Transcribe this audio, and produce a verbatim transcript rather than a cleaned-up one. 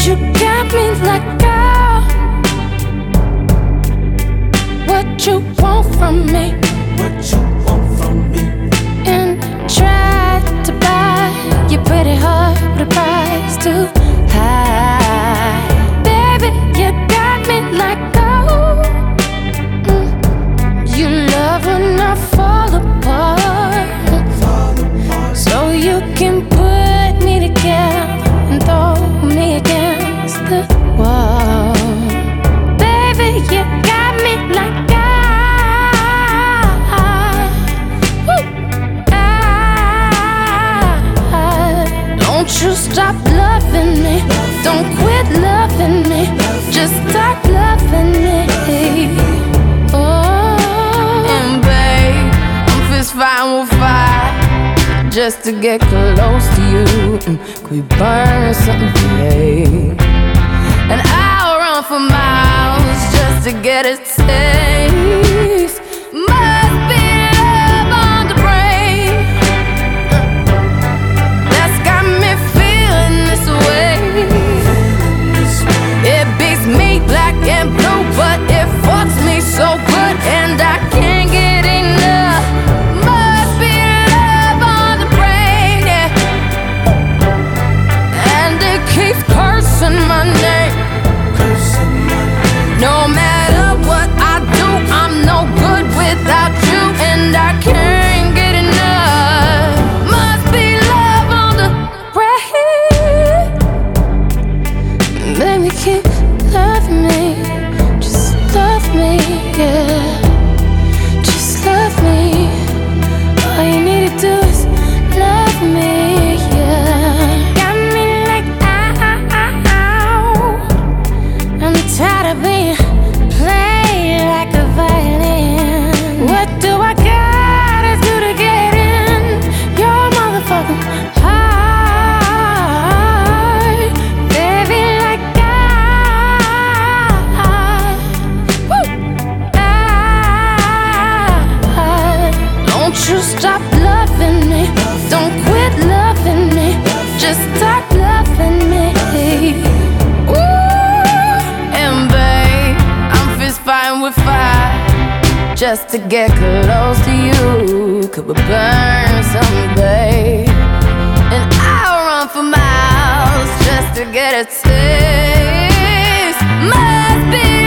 You got me like, girl, what you want from me? What you want from me? And try to buy your pretty heart with a price too high. Baby, you got me like, oh, mm. You love when I fall apart, Fall apart. so you can put me together and throw me against the wall. Baby, you got me like, I, woo, I, don't you stop loving me, don't quit loving me, just stop loving me. Oh, and babe, I'm fist fighting with fire just to get close to you. Mm, could we burn something today? And I'll run for miles just to get a taste. Must be love on the brain that's got me feeling this way. It beats me black and blue, but it fucks me so good, and I can't get enough. Must be love on the brain, yeah. And it keeps cursing my name. No matter what I do, I'm no good without you, and I can't get enough. Must be love on the brain. Baby, keep loving me, just love me, yeah. Just love me. All you need to do is love me, yeah. Got me like, ow. I'm tired of being played like a violin. What do I gotta do to get in your motherfucking heart? Baby, like I, woo, I, don't you stop loving me, don't quit loving me, just stop loving me. Ooh, and babe, I'm fist fighting with fire just to get close to you. Could we burn something, babe? And I'll run for miles just to get a taste. Must be